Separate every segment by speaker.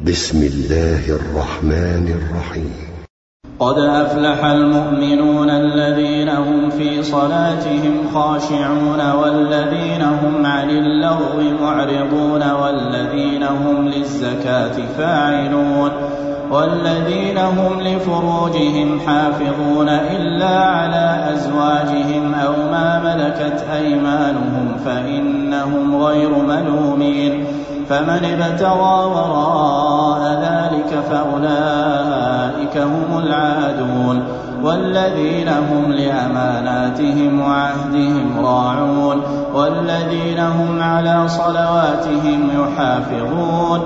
Speaker 1: بسم الله الرحمن الرحيم.
Speaker 2: قد أفلح المؤمنون الذين هم في صلاتهم خاشعون والذين هم عن اللغو معرضون والذين هم للزكاة فاعلون والذين هم لفروجهم حافظون إلا على أزواجهم أو ما ملكت أيمانهم فإنهم غير ملومين فمن ابتغى وراء ذلك فأولئك هم العادون والذين هم لأماناتهم وعهدهم راعون والذين هم على صلواتهم يحافظون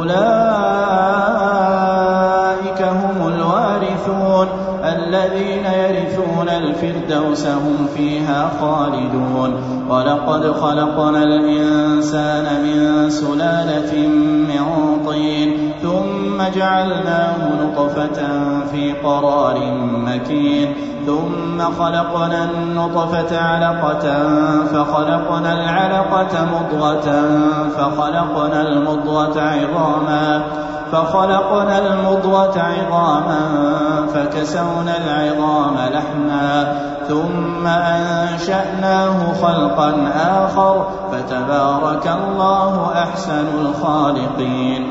Speaker 2: أولئك هم الوارثون الذين يرثون الفردوس هم فيها خالدون. ولقد خلقنا الإنسان من سلالة من طين ثم جعلناه نطفة في قرار مكين ثم خلقنا النطفة علقة فخلقنا العلقة مضغة فخلقنا المضغة عظاما فكسونا العظام لحما ثم أنشأناه خلقا آخر فتبارك الله أحسن الخالقين.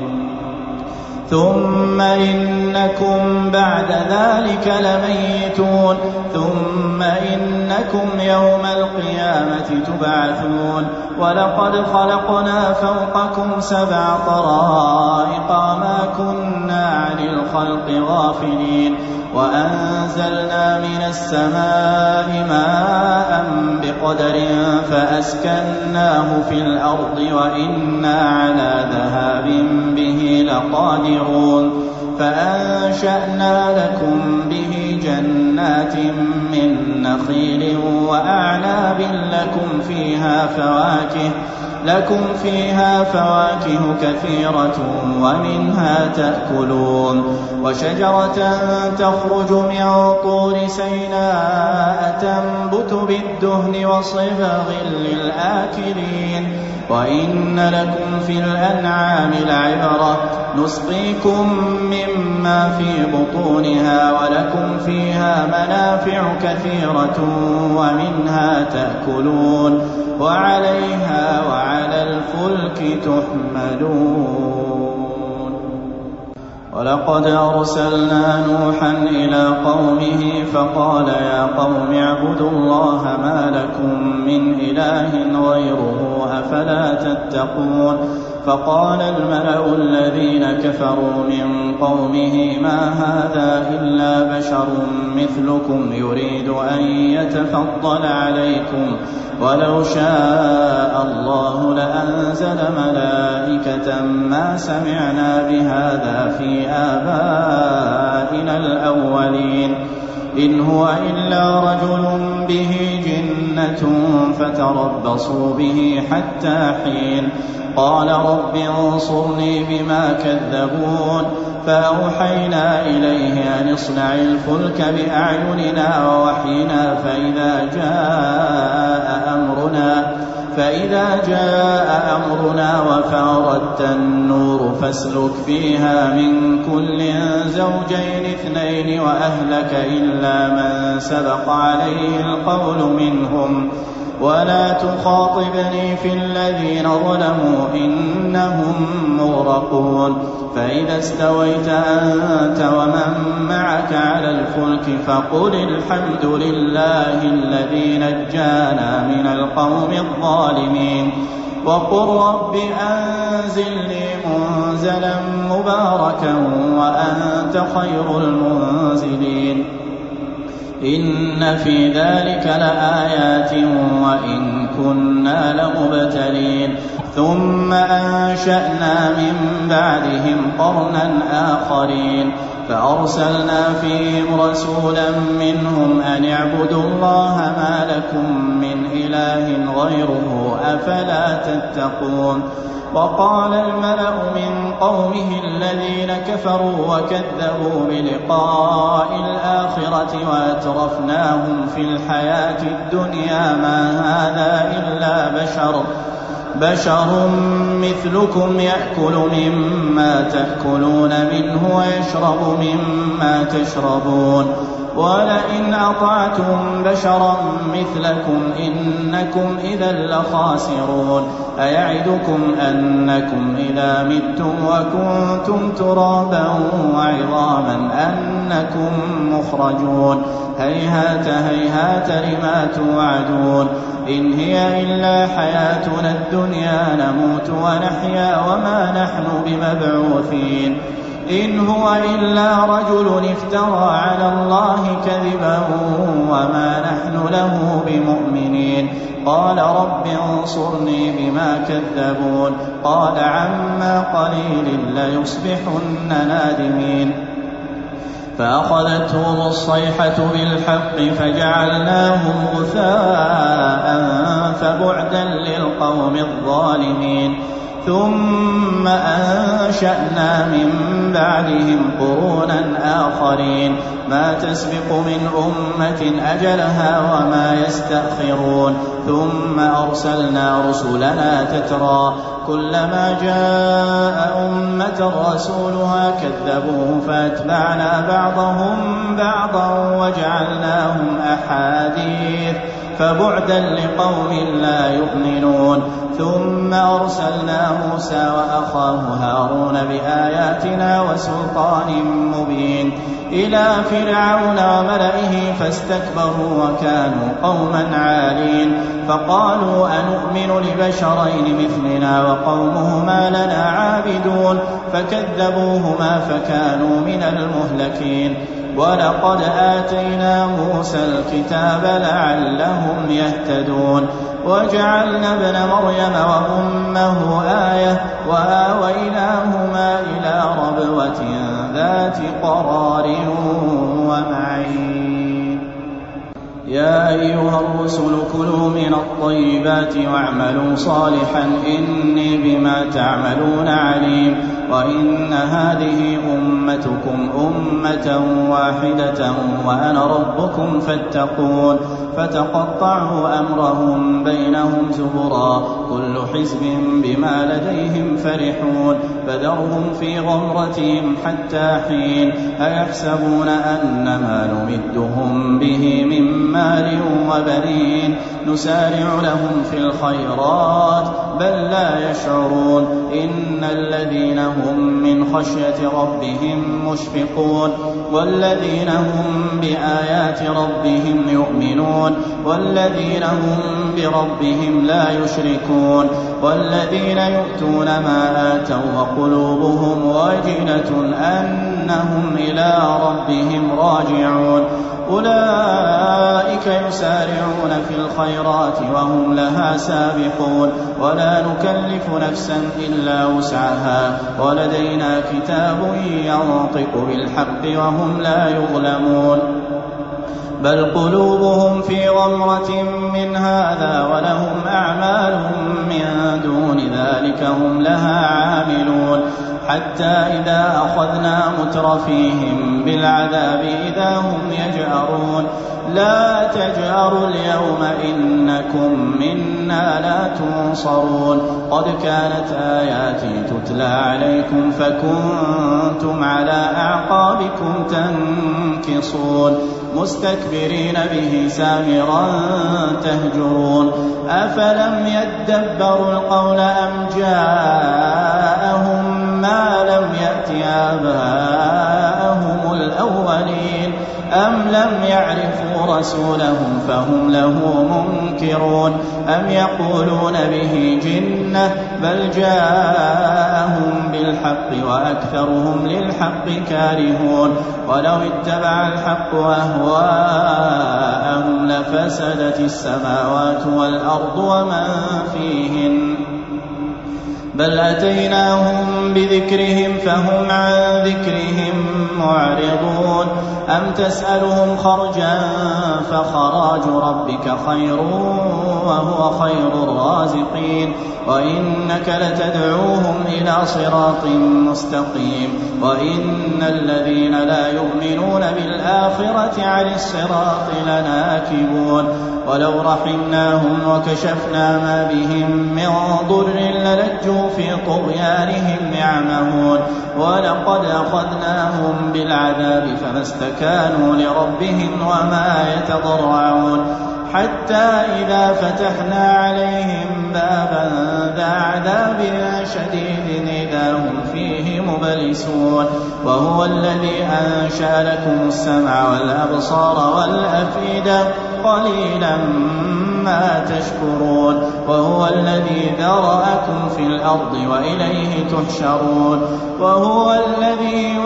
Speaker 2: ثم إنكم بعد ذلك لميتون ثم إنكم يوم القيامة تبعثون. ولقد خلقنا فوقكم 7 طرائق ما كنا عن الخلق غافلين وأنزلنا من السماء ماء بقدر فأسكناه في الأرض وإنا على ذهاب به لقادرون. فأنشأنا لكم به جنات من نخيل وأعناب لكم فيها فواكه كثيرة ومنها تأكلون. وشجرة تخرج من طور سيناء تنبت بالدهن وصبغ للآكلين. وإن لكم في الأنعام لعبرة نسقيكم مما في بطونها ولكم فيها منافع كثيرة ومنها تأكلون وعليها وعلى الفلك تحملون. ولقد أرسلنا نوحا إلى قومه فقال يا قوم اعبدوا الله ما لكم من إله غيره أفلا تتقون. فقال الملأ الذين كفروا من قومه ما هذا إلا بشر مثلكم يريد أن يتفضل عليكم ولو شاء الله لأنزل ملائكة ما سمعنا بهذا في آبائنا الأولين إن هو إلا رجل به جنة فتربصوا به حتى حين. قال رب انصرني بما كذبون. فأوحينا إليه أن اصنع الفلك بأعيننا ووحينا فإذا جاء أمرنا وفارت النور فاسلك فيها من كل زوجين 2 وأهلك إلا من سبق عليه القول منهم ولا تخاطبني في الذين ظلموا إنهم مغرقون. فإذا استويت أنت ومن معك على الفلك فقل الحمد لله الذي نجانا من القوم الظالمين وقل رب أنزلني منزلا مباركا وأنت خير المنزلين. إن في ذلك لآيات وإن كنا لمبتلين. ثم أنشأنا من بعدهم قرنا آخرين فأرسلنا فيهم رسولا منهم أن اعبدوا الله ما لكم من إله غيره أفلا تتقون. وقال الملأ من قومه الذين كفروا وكذبوا بلقاء الآخرة وأترفناهم في الحياة الدنيا ما هذا إلا بشر بشر مثلكم يأكل مما تأكلون منه ويشرب مما تشربون ولئن أطعتم بشرا مثلكم إنكم إذا لخاسرون أيعدكم أنكم إذا متم وكنتم ترابا وعظاما أنكم مخرجون هيهات هيهات لما توعدون إن هي إلا حياتنا الدنيا نموت ونحيا وما نحن بمبعوثين إن هو إلا رجل افترى على الله كذبا وما نحن له بمؤمنين قال رب انصرني بما كذبون قال عما قليل ليصبحن نادمين فأخذتهم الصيحة بالحق فجعلناهم غثاء فبعدا للقوم الظالمين ثم أنشأنا من بعدهم قرونا آخرين ما تسبق من أمة أجلها وما يستأخرون ثم أرسلنا رسلنا تترى كلما جاء أمة رسولها كذبوه فأتبعنا بعضهم بعضا وجعلناهم أحاديث فبعدا لقوم لا يؤمنون ثم أرسلنا موسى وأخاه هارون بآياتنا وسلطان مبين إلى فرعون وملئه فاستكبروا وكانوا قوما عالين فقالوا أنؤمن لبشرين مثلنا وقومهما لنا عابدون فكذبوهما فكانوا من المهلكين ولقد آتينا موسى الكتاب لعلهم يهتدون وجعلنا ابن مريم وأمه آية وآويناهما إلى ربوة ذات قرار ومعين يا أيها الرسل كلوا من الطيبات واعملوا صالحا إني بما تعملون عليم وإن هذه أمتكم أمة واحدة وأنا ربكم فاتقون فتقطعوا أمرهم بينهم زبرا كل حزب بما لديهم فرحون فذرهم في غمرتهم حتى حين أيحسبون أنما نمدهم به من مال وبنين نسارع لهم في الخيرات بل لا يشعرون إن الذين هم من خشية ربهم مشفقون والذين هم بآيات ربهم يؤمنون والذين هم بربهم لا يشركون والذين يؤتون ما آتوا وقلوبهم وجلة أنهم إلى ربهم راجعون أولئك يسارعون في الخيرات وهم لها سابقون ولا نكلف نفسا إلا وسعها ولدينا كتاب ينطق بالحق وهم لا يظلمون بل قلوبهم في غمرة من هذا ولهم أعمال من دون ذلك هم لها عاملون حتى إذا أخذنا مترفيهم بالعذاب إذا هم يجأرون لا تجأروا اليوم إنكم منا لا تنصرون قد كانت آياتي تتلى عليكم فكنتم على أعقابكم تنكصون مستكبرين به سامرا تهجرون أفلم يدبروا القول أم جاءهم ما لم يأت آباءهم الأولين أم لم يعرفوا رسولهم فهم له منكرون أم يقولون به جنة بل جاءهم بالحق وأكثرهم للحق كارهون ولو اتبع الحق أهواءهم لفسدت السماوات والأرض ومن فيهن بل أتيناهم بذكرهم فهم عن ذكرهم معرضون أم تسألهم خرجا فخراج ربك خير وهو خير الرازقين وإنك لتدعوهم إلى صراط مستقيم وإن الذين لا يؤمنون بالآخرة عن الصراط لناكبون ولو رحمناهم وكشفنا ما بهم من ضر للجوا في طغيانهم يعمهون ولقد أخذناهم بالعذاب فما استكانوا لربهم وما يتضرعون حتى إذا فتحنا عليهم بابا ذا عذاب شديد إذا هم فيه مبلسون وهو الذي أنشأ لكم السمع والأبصار والأفئدة قليلا ما تشكرون وهو الذي ذرأكم في الأرض وإليه تحشرون وهو الذي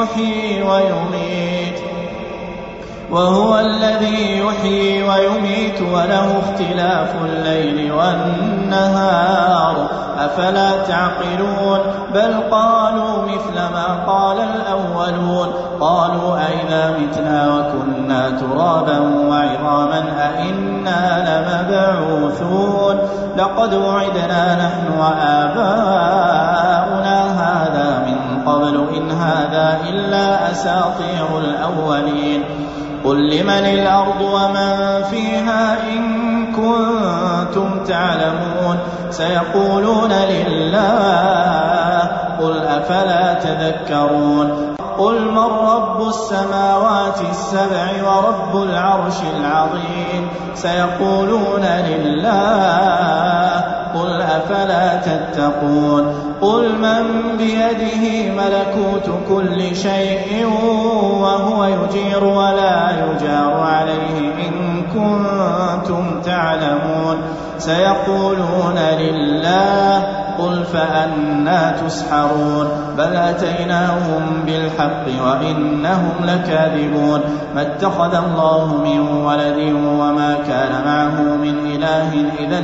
Speaker 2: يحيي ويميت وله اختلاف الليل والنهار أفلا تعقلون بل قالوا مثل ما قال الأولون قالوا أئذا متنا وكنا ترابا وعظاما أئنا لمبعوثون لقد وعدنا نحن وآباؤنا هذا من قبل إن هذا إلا أساطير الأولين قل لمن الأرض ومن فيها إن كنتم تعلمون سيقولون لله قل أفلا تذكرون قل من رب السماوات السبع ورب العرش العظيم سيقولون لله قل أفلا تتقون قل من بيده ملكوت كل شيء وهو يجير ولا يجار عليه إن كنتم تعلمون سيقولون لله قل فأنى تسحرون بل أتيناهم بالحق وإنهم لكاذبون ما اتخذ الله من ولد وما كان معه من إله إذا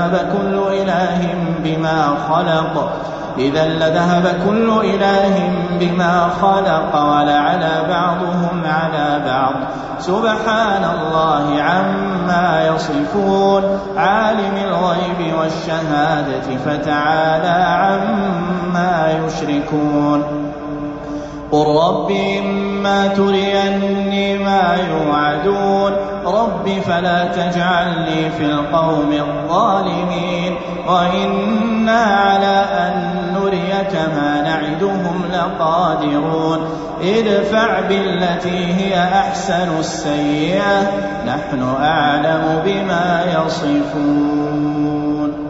Speaker 2: لذهب كل إله بما خلق ولعلى بعضهم على بعض سبحان الله عما يصفون عالم الغيب والشهادة فتعالى عما يشركون قل رب إما تريني ما يوعدون رب فلا تجعلني في القوم الظالمين وإنا على أن نريك ما نعدهم لقادرون ادفع بالتي هي أحسن السيئة نحن أعلم بما يصفون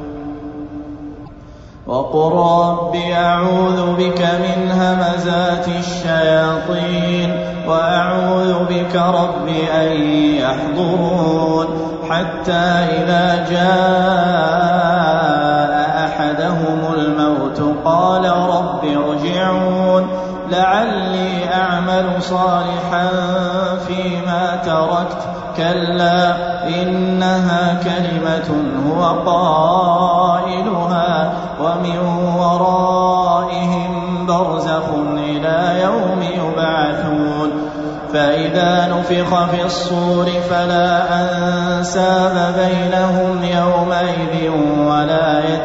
Speaker 2: وقل رب أعوذ بك من همزات الشياطين وأعوذ بك رب أن يحضرون حتى إذا جاء أحدهم الموت قال رب ارجعون لعلي أعمل صالحا فيما تركت كلا إنها كلمة هو قائلها ومن ورائهم برزخ إلى يوم يبعثون فإذا نفخ في الصور فلا أنساب بينهم يومئذ ولا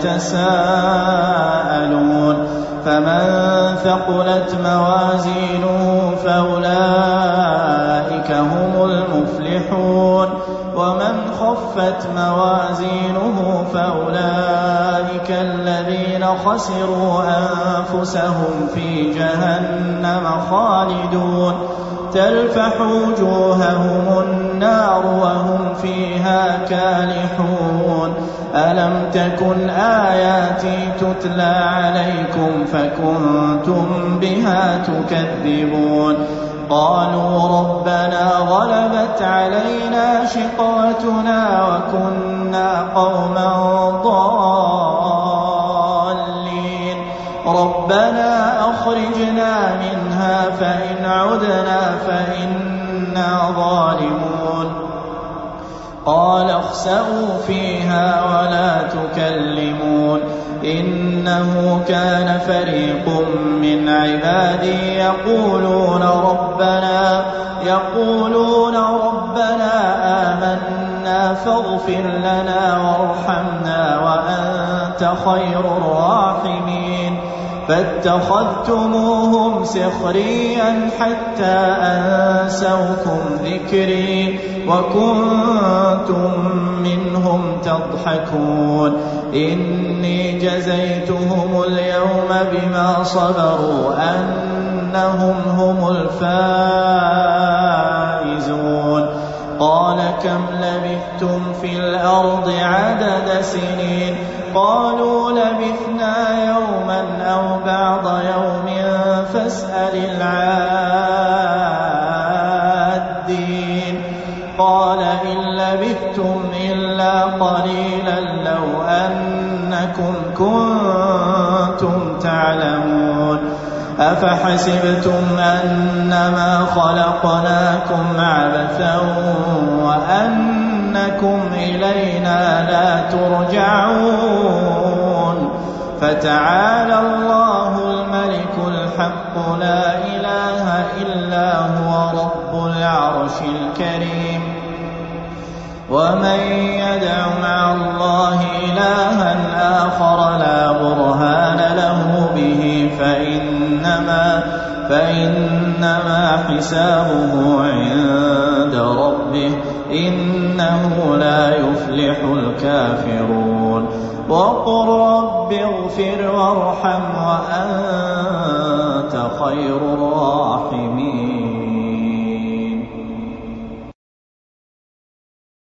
Speaker 2: يتساءلون فمن ثقلت موازينه فأولئك هم المفلحون ومن خفت موازينه فأولئك الذين خسروا أنفسهم في جهنم خالدون تلفح وجوههم النار وهم فيها كالحون ألم تكن آياتي تتلى عليكم فكنتم بها تكذبون قالوا ربنا غلبت علينا شقوتنا وكنا قوما ضالين ربنا أخرجنا منها فإن عدنا فإنا ظالمون قال اخسئوا فيها ولا تكلمون إنه كان فريق من عبادي يقولون ربنا آمنا فاغفر لنا وارحمنا وأنت خير الراحمين فاتخذتموهم سخريا حتى أنسوكم ذكري وكنتم منهم تضحكون إني جزيتهم اليوم بما صبروا أنهم هم الفائزون قال كم لبثتم في الأرض عدد سنين قالوا لبثنا يوما أو بعض يوم فاسأل العادين قال إن لبثتم إلا قليلا لو أنكم كنتم تعلمون أفحسبتم أنما خلقناكم عبثا وأنكم إلينا لا ترجعون فتعالى الله الملك الحق لا إله إلا هو رب العرش الكريم ومن يدع مع الله إلها آخر لا برهان له به فإنما حسابه عند ربه إنه لا يفلح الكافرون وقل رب اغفر وارحم وأنت خير الراحمين